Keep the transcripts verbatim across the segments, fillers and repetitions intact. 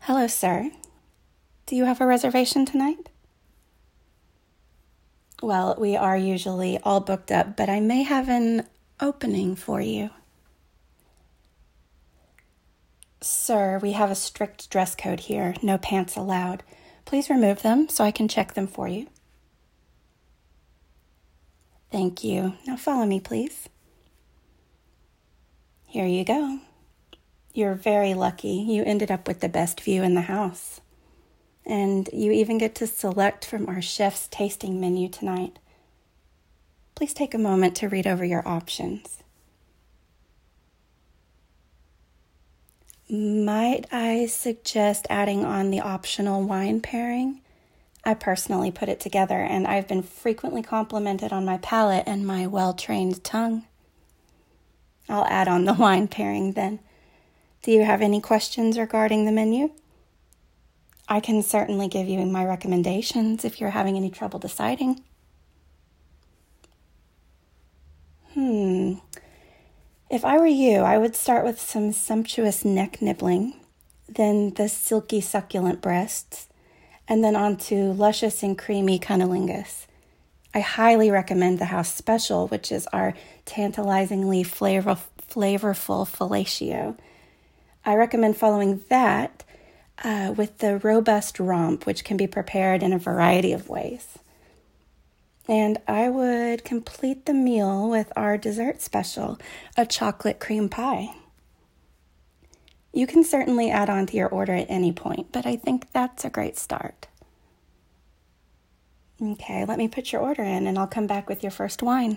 Hello, sir. Do you have a reservation tonight? Well, we are usually all booked up, but I may have an opening for you. Sir, we have a strict dress code here. No pants allowed. Please remove them so I can check them for you. Thank you. Now follow me, please. Here you go. You're very lucky. You ended up with the best view in the house. And you even get to select from our chef's tasting menu tonight. Please take a moment to read over your options. Might I suggest adding on the optional wine pairing? I personally put it together, and I've been frequently complimented on my palate and my well-trained tongue. I'll add on the wine pairing then. Do you have any questions regarding the menu? I can certainly give you my recommendations if you're having any trouble deciding. Hmm. If I were you, I would start with some sumptuous neck nibbling, then the silky succulent breasts, and then on to luscious and creamy cunnilingus. I highly recommend the house special, which is our tantalizingly flavor, flavorful fellatio. I recommend following that uh, with the robust romp, which can be prepared in a variety of ways. And I would complete the meal with our dessert special, a chocolate cream pie. You can certainly add on to your order at any point, but I think that's a great start. Okay, let me put your order in and I'll come back with your first wine.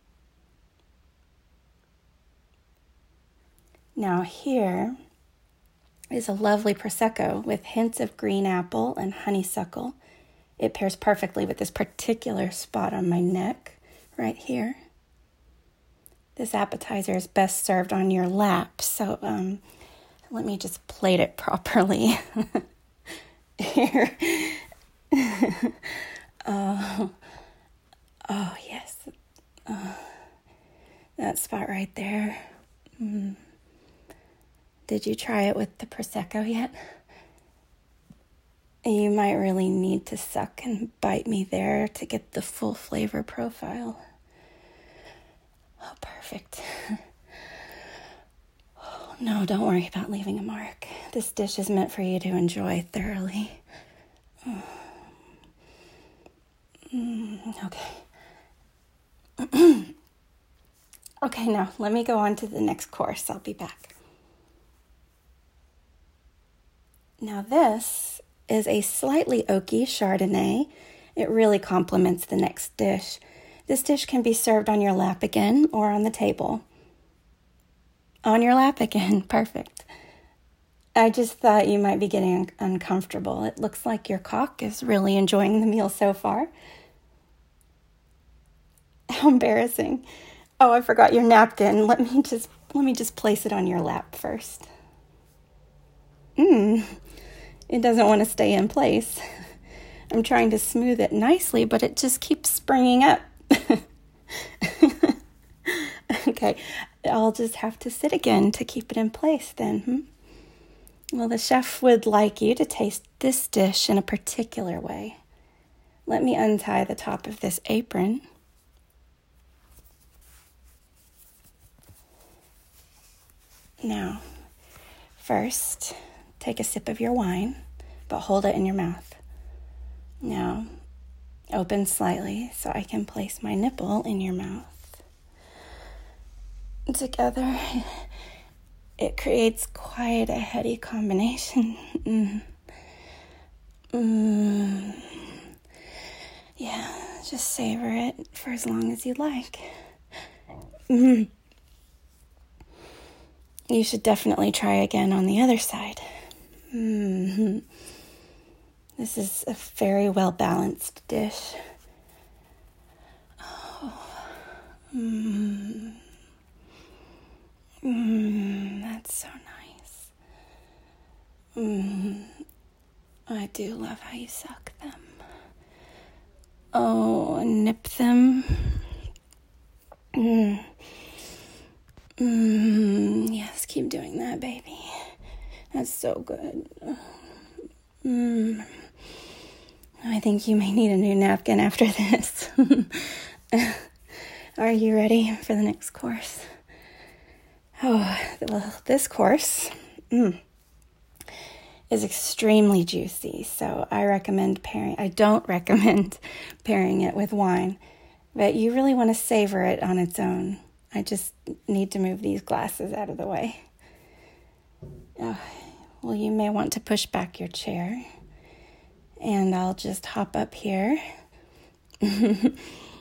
Now here is a lovely Prosecco with hints of green apple and honeysuckle. It pairs perfectly with this particular spot on my neck right here. This appetizer is best served on your lap, so um, let me just plate it properly. Here. oh, oh, yes. Oh, that spot right there. Mm. Did you try it with the Prosecco yet? You might really need to suck and bite me there to get the full flavor profile. Oh, perfect. Oh, no, don't worry about leaving a mark. This dish is meant for you to enjoy thoroughly. Oh. Mm, okay. Okay, now let me go on to the next course. I'll be back. Now this is a slightly oaky Chardonnay. It really complements the next dish. This dish can be served on your lap again or on the table. On your lap again, perfect. I just thought you might be getting un- uncomfortable. It looks like your cock is really enjoying the meal so far. How embarrassing. Oh, I forgot your napkin. Let me just let me just place it on your lap first. Mmm. It doesn't want to stay in place. I'm trying to smooth it nicely, but it just keeps springing up. Okay, I'll just have to sit again to keep it in place then. Hmm? Well, the chef would like you to taste this dish in a particular way. Let me untie the top of this apron. Now, first, take a sip of your wine, but hold it in your mouth. Now, open slightly so I can place my nipple in your mouth. Together, it creates quite a heady combination. Mm. Mm. Yeah, just savor it for as long as you like. Mm. You should definitely try again on the other side. Mm-hmm. This is a very well-balanced dish. Oh. Mm. Mm, that's so nice. Mm. I do love how you suck them. Oh, and nip them. Mm. Mm, yes, keep doing that, baby. That's so good. Mm, I think you may need a new napkin after this. Are you ready for the next course? Oh, well, this course mm, is extremely juicy, so I recommend pairing, I don't recommend pairing it with wine, but you really want to savor it on its own. I just need to move these glasses out of the way. Oh, well, you may want to push back your chair, and I'll just hop up here mm,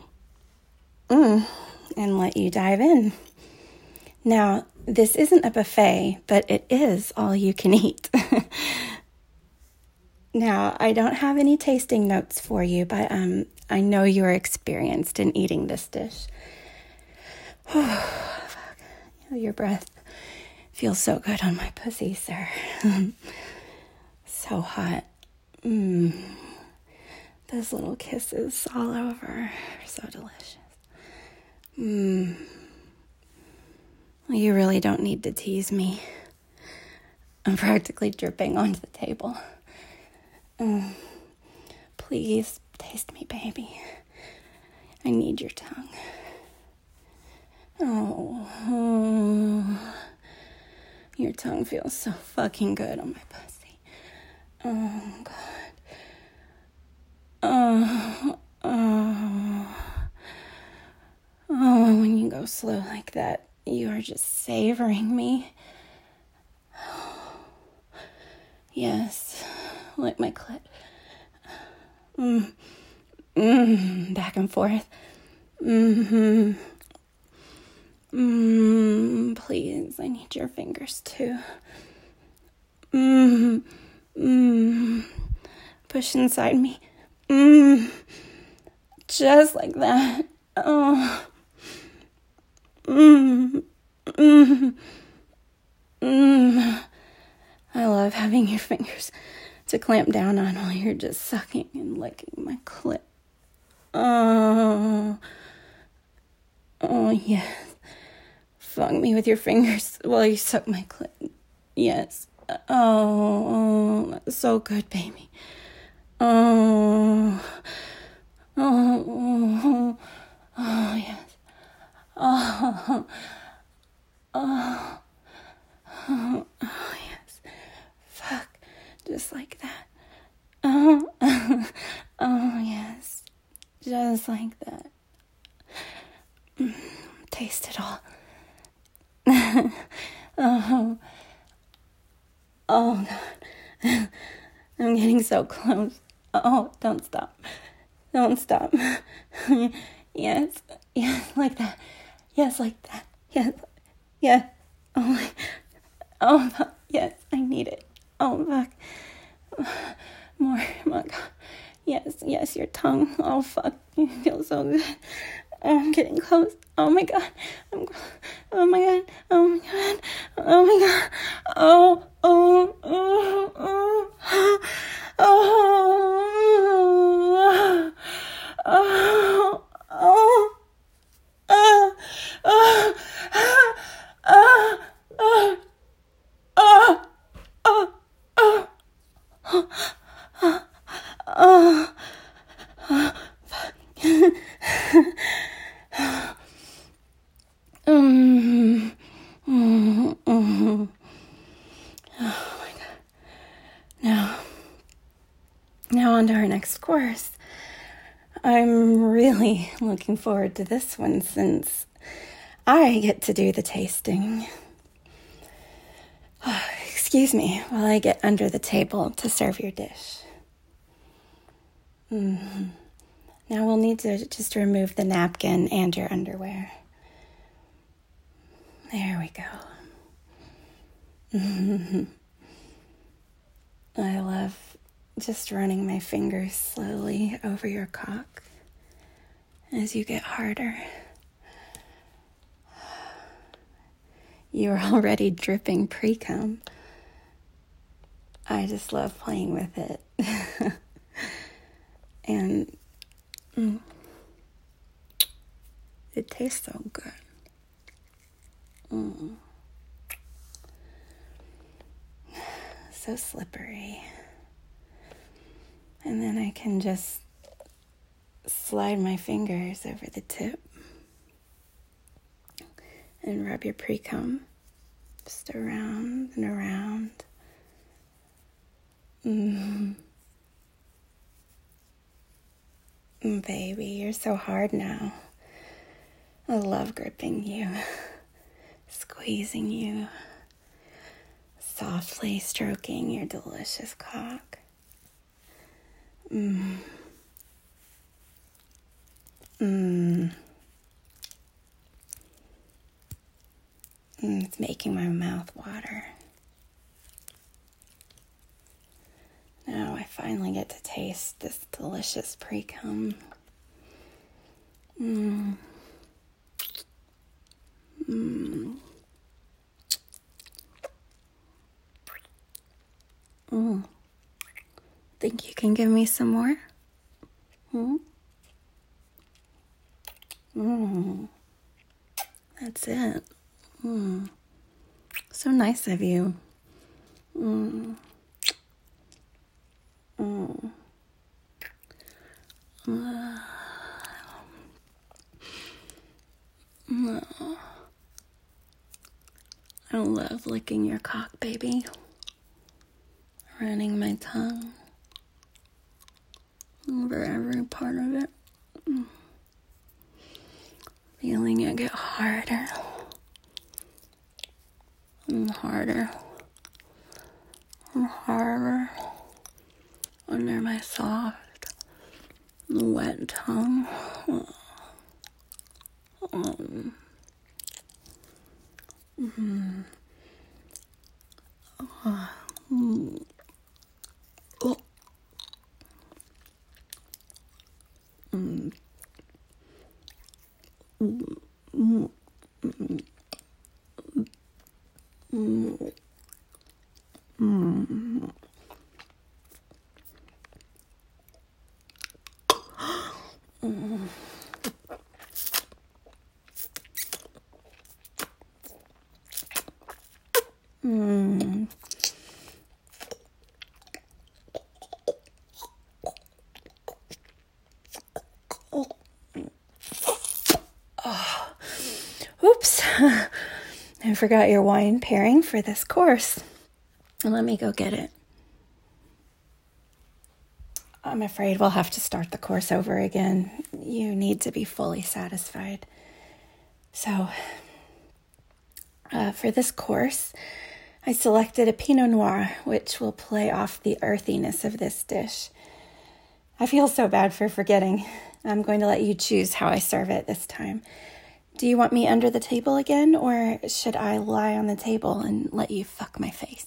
and let you dive in. Now, this isn't a buffet, but it is all you can eat. Now, I don't have any tasting notes for you, but um, I know you're experienced in eating this dish. Oh, fuck. Your breath feels so good on my pussy, sir. So hot. Mm. Those little kisses all over are so delicious. Mm. Well, you really don't need to tease me. I'm practically dripping onto the table. Um, please taste me, baby. I need your tongue. Oh, oh, your tongue feels so fucking good on my pussy. Oh, God. Oh, oh, oh, when you go slow like that, you are just savoring me. Yes, like my clit. Mm, mm, back and forth. Mm-hmm. Mm, please, I need your fingers too. Mm, mm, push inside me. Mm, just like that. Oh. Mm, mm, mm. I love having your fingers to clamp down on while you're just sucking and licking my clit. Oh, oh yes. Fuck me with your fingers while you suck my clit. Yes. Oh, oh, that's so good, baby. Oh, oh, oh, oh yes. Oh, oh, oh, oh yes. Fuck, just like that. Oh, oh yes, just like that. Mm, taste it all. Oh, oh God, I'm getting so close. Oh, don't stop, don't stop. Yes, yes, like that. Yes, like that. Yes, yes. Oh my, oh fuck. Yes, I need it. Oh fuck. More, my God. Yes, yes, your tongue. Oh fuck, you feel so good. Oh, I'm getting close. Oh my God. I'm, oh my God. Oh my God. Oh my God. Oh, oh, oh, oh, oh, oh, oh, oh, oh, oh, oh, oh, oh, oh, oh, oh, oh, um, mm, mm. Oh my God. Now, now on to our next course. I'm really looking forward to this one since I get to do the tasting. Oh, excuse me while I get under the table to serve your dish. Mm-hmm. Now we'll need to just remove the napkin and your underwear. There we go. Mm-hmm. I love just running my fingers slowly over your cock as you get harder. You're already dripping pre-cum. I just love playing with it. And mm, it tastes so good. Mm. So slippery. And then I can just slide my fingers over the tip and rub your pre-cum just around and around. Mm. Mm, baby, you're so hard now. I love gripping you, squeezing you, softly stroking your delicious cock. Mm. Mm. Mm, it's making my mouth water. Now I finally get to taste this delicious pre-cum. Mm. Mm. Mm. Think you can give me some more? Hmm? Mm. That's it. Mm. So nice of you. Mm. Mm. Uh. Mm. I love licking your cock, baby. Running my tongue over every part of it. Mm. Feeling it get harder and harder and harder under my soft, wet tongue. Um, mm-hmm. uh, mm. Oh. Mm. Mm. Mm. Mm. Mm. Mm. Mm. Mm. Oh. Oh. Oops. I forgot your wine pairing for this course. Let me go get it. I'm afraid we'll have to start the course over again. You need to be fully satisfied. So, uh, for this course, I selected a Pinot Noir, which will play off the earthiness of this dish. I feel so bad for forgetting. I'm going to let you choose how I serve it this time. Do you want me under the table again, or should I lie on the table and let you fuck my face?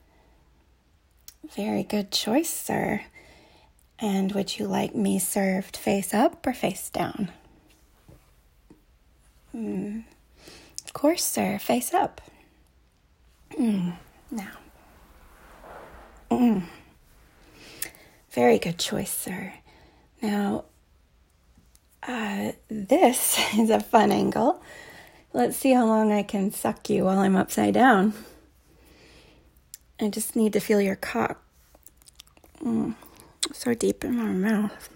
Very good choice, sir. And would you like me served face up or face down? Mm. Of course, sir, face up. Mm. Now. Mm. Very good choice, sir. Now, uh, this is a fun angle. Let's see how long I can suck you while I'm upside down. I just need to feel your cock. Mm. So deep in my mouth.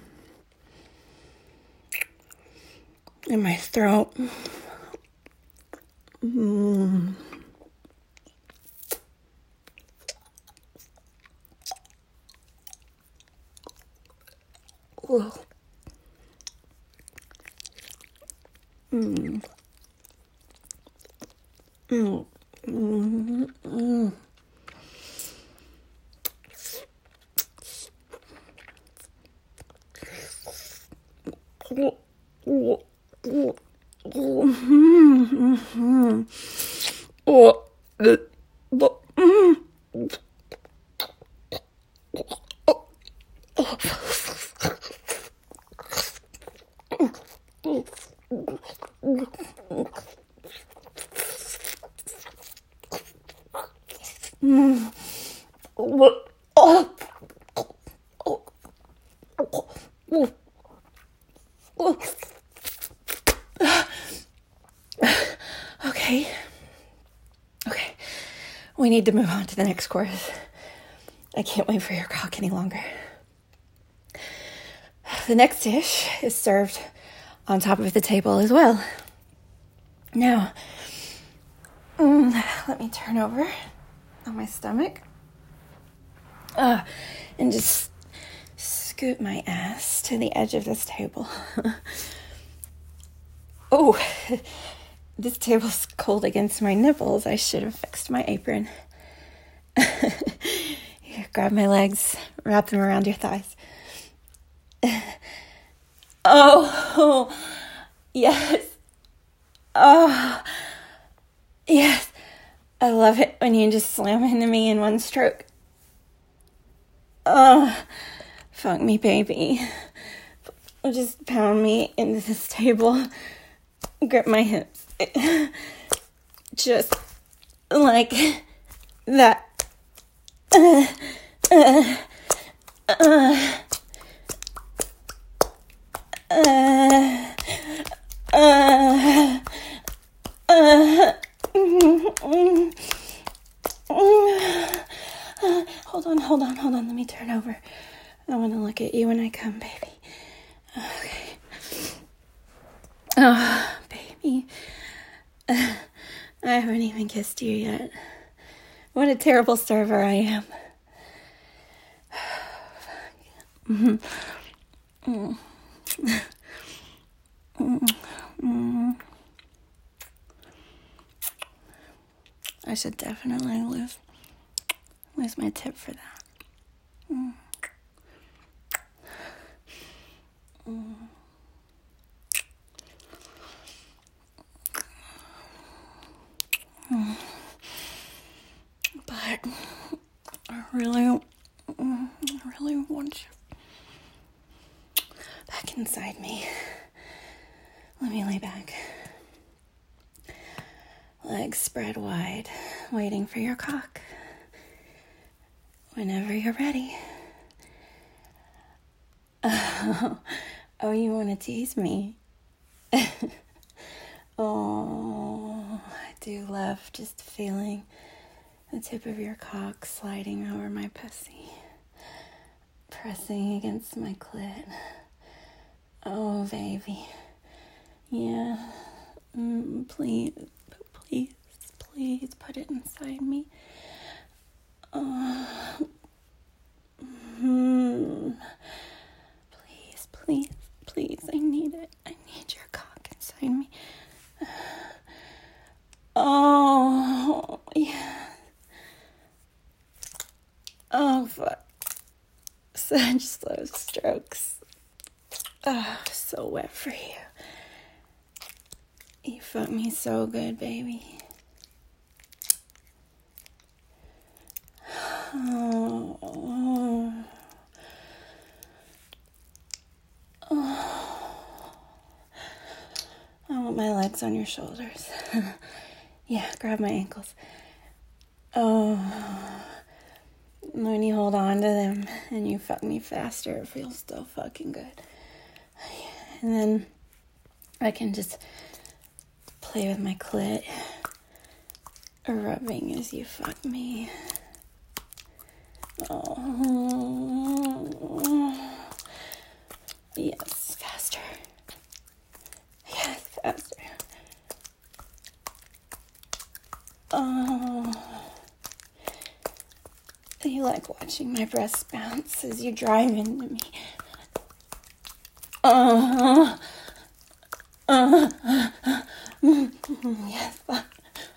In my throat. Mm. Oh. Mm. Mm. Mm. Mm. Oh. Oh. Oh. Oh. Mm-hmm. Oh. Uh. Oh. Mm. Mm. Oh. Oh. Oh. Oh. Oh. Okay. Okay. We need to move on to the next course. I can't wait for your cock any longer. the next dish is served on top of the table as well. Now, mm, let me turn over on my stomach uh, and just scoot my ass to the edge of this table. Oh, this table's cold against my nipples. I should have fixed my apron. Here, grab my legs, wrap them around your thighs. Oh, yes. Oh, yes. I love it when you just slam into me in one stroke. Oh, fuck me, baby. Just pound me into this table. Grip my hips. Just like that. Uh, uh, uh, uh, uh, uh, hold on, hold on, hold on. Let me turn over. I want to look at you when I come, baby. Okay. Oh, baby. Uh, I haven't even kissed you yet. What a terrible server I am. Mm-hmm. Mm. Mm. Mm. I should definitely lose, lose my tip for that. Mm. Mm. Mm. But I really, I really want you back inside me. Let me lay back. Legs spread wide, waiting for your cock. Whenever you're ready. Oh, oh, you want to tease me? Oh, I do love just feeling the tip of your cock sliding over my pussy, pressing against my clit. Oh, baby. Yeah. Mm, please, please, please put it inside me. Oh. Mm. Please, please, please. I need it. I need your cock inside me. Oh, yeah. Oh, fuck. Such slow strokes. Oh, so wet for you. You fuck me so good, baby. Oh, oh. Oh. I want my legs on your shoulders. Yeah, grab my ankles. Oh. When you hold on to them and you fuck me faster, it feels so fucking good. And then I can just play with my clit, rubbing as you fuck me. Oh. Yes, faster. Yes, faster. Oh. You like watching my breasts bounce as you drive into me. Uh, uh, uh, uh, yes. Uh,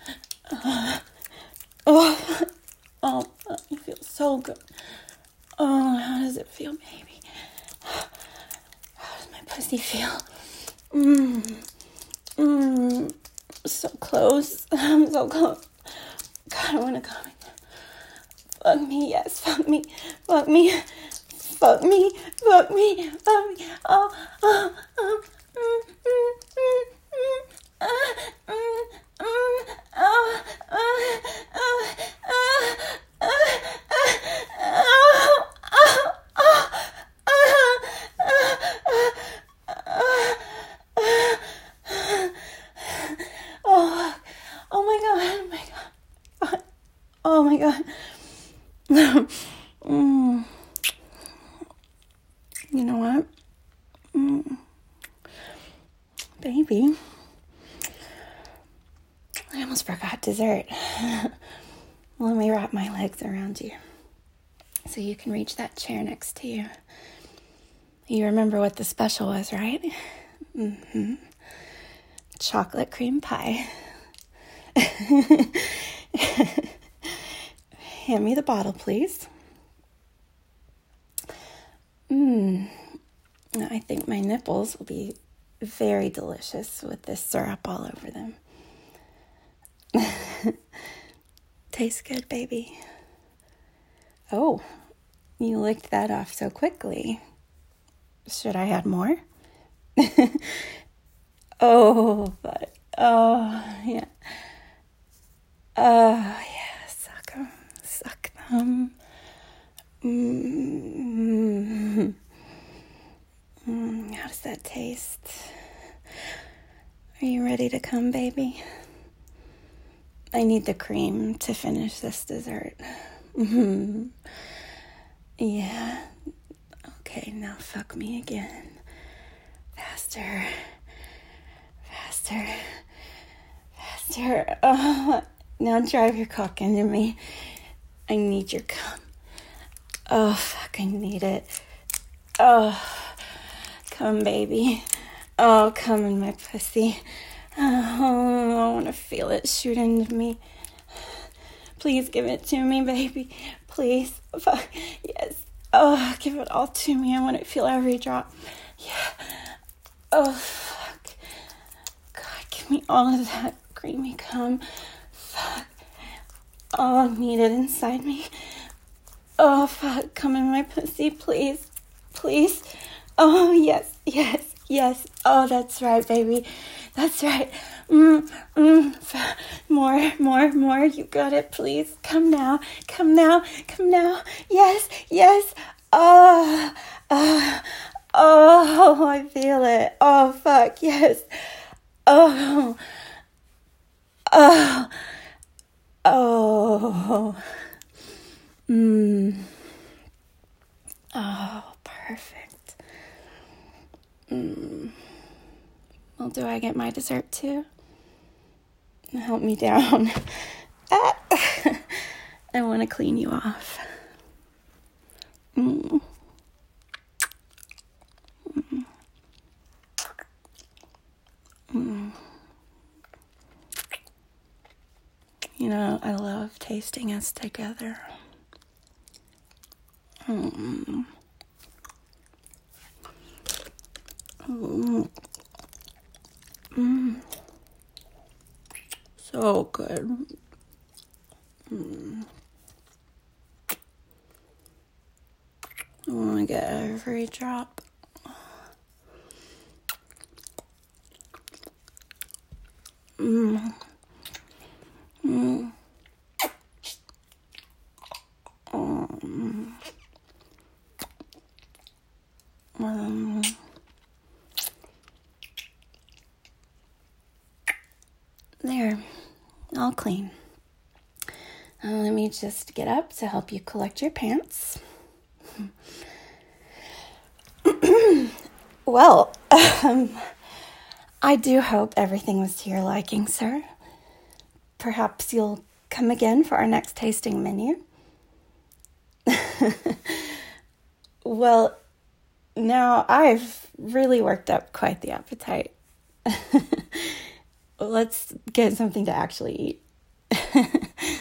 oh, oh, it feels so good. Oh, how does it feel, baby? How does my pussy feel? Mmm, mmm, so close. I'm so close. God, I want to come in. Fuck me, yes, fuck me, fuck me, fuck me, fuck me, fuck me, oh, oh, oh, mm, mm, mm, mm, uh, mm, mm, oh, oh, oh, oh, oh, oh, oh my god, oh my god, oh my god. mm. You know what? Mm. Baby, I almost forgot dessert. Let me wrap my legs around you so you can reach that chair next to you. You remember what the special was, right? Mm-hmm. Chocolate cream pie. Hand me the bottle, please. Mmm. I think my nipples will be very delicious with this syrup all over them. Tastes good, baby. Oh, you licked that off so quickly. Should I add more? Oh, but, oh, yeah. Oh, yeah, suck them, suck them. Mm-hmm. Mm, how does that taste? Are you ready to come, baby? I need the cream to finish this dessert. Mm-hmm. Yeah. Okay, now fuck me again. Faster. Faster. Faster. Oh, now drive your cock into me. I need your cum. Oh, fuck, I need it. Oh, come, baby. Oh, come in my pussy. Oh, I want to feel it shoot into me. Please give it to me, baby. Please. Fuck. Yes. Oh, give it all to me. I want to feel every drop. Yeah. Oh, fuck. God, give me all of that creamy cum. Fuck. Oh, I need it inside me. Oh, fuck. Come in my pussy, please. Please. Oh, yes, yes, yes. Oh, that's right, baby. That's right. Mm, mm. More, more, more. You got it, please. Come now. Come now. Come now. Yes, yes. Oh, oh, oh, I feel it. Oh, fuck, yes. Oh, oh, oh. Mm. Oh, perfect. Mm. Well, do I get my dessert too? Help me down. Ah. I want to clean you off. Mm. Mm. Mm. You know, I love tasting us together. Mm. Mm. Mm. So good. Mm. I want to get every drop. Mm. Mm. Um. Um. There, all clean. Uh, let me just get up to help you collect your pants. Well, um, I do hope everything was to your liking, sir. Perhaps you'll come again for our next tasting menu. Well, now I've really worked up quite the appetite. Let's get something to actually eat.